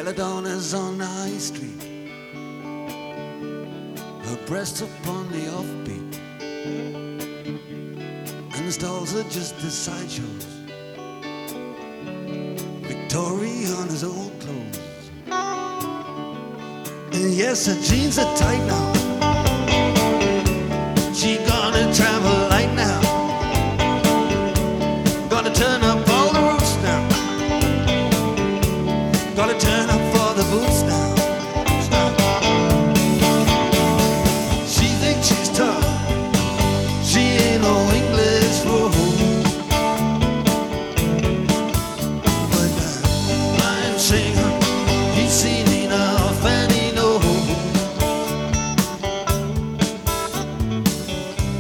Belladonna's on the high street, her breasts upon the offbeat, and the stalls are just the sideshows. Victoriana's old clothes, and yes, her jeans are tight now,